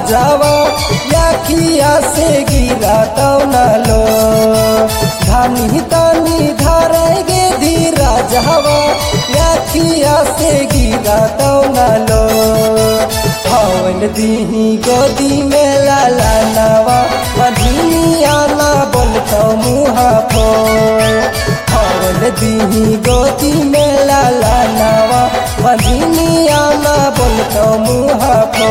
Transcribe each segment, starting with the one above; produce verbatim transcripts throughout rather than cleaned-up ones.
राजावा याखिया से गिरा तौना लो धानी तानी धारेगे धीरा जावा याखिया से गिरा तौना लो हवन दीही गोदी में लाला नवा मधुनिया ना बोलतो मुहा फो हवन दीही गोदी में लाला नवा मधुनिया ना बोलतो मुहा फो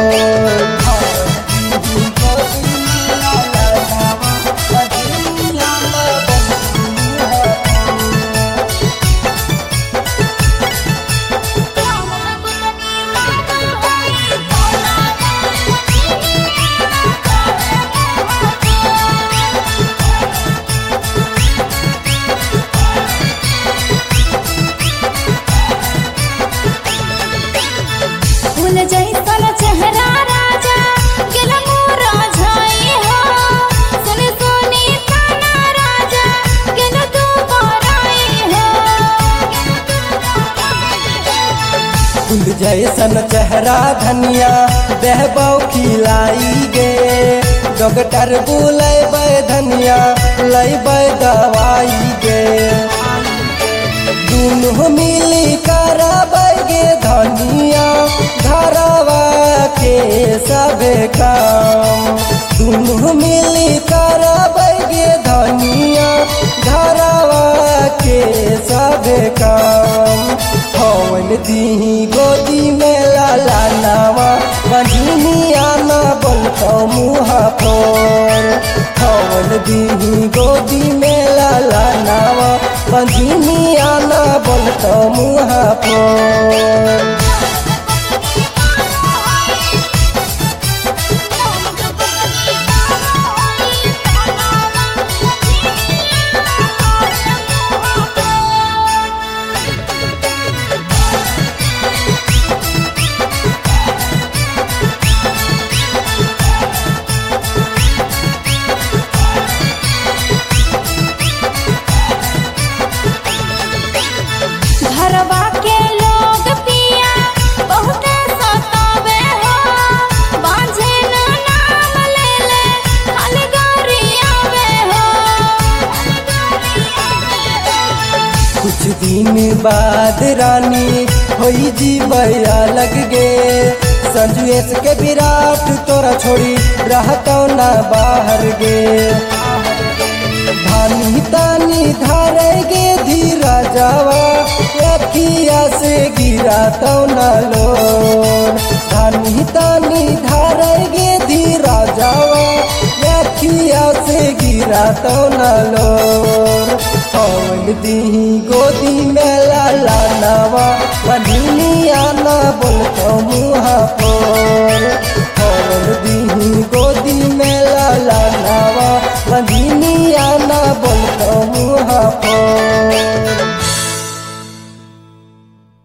जैसन चेहरा राजा गेल मोरा झाई हो सुनी सुनी ताना राजा गेल तू बराई हो फूल जैसन चेहरा धनिया देहबौ खिलाई गे डॉक्टर बुलाइबै धनिया लैबै दवाई गे दुनू मिली करबै गे धनिया घरवा के सबे काम दुनू मिली करबै गे धनिया घरवा के सबे काम हवन दीही गोदी में लाला नावा बंधनिया ना बोलतो मुहा फोर हवन दीही गोदी में लाला नावा बंधनिया ना बोलतो मुहा फोर घरवा के लोग पिया बहुत सतावे हो बांझे न नाम ले ले खाली गारी आवे हो कुछ दिन बाद रानी होई जीवया लग गे संजुएश के विराट तोरा छोड़ी रहतो ना बाहर गे धानी तानी धारेगे धीरा जावा याखिया से गिरा तौना लो धानी तानी धारेगे धीरा जावा याखिया से गिरा तौना लो हवन दीही गोदी में लाला नवा बंधनिया ना बोलतो मुहा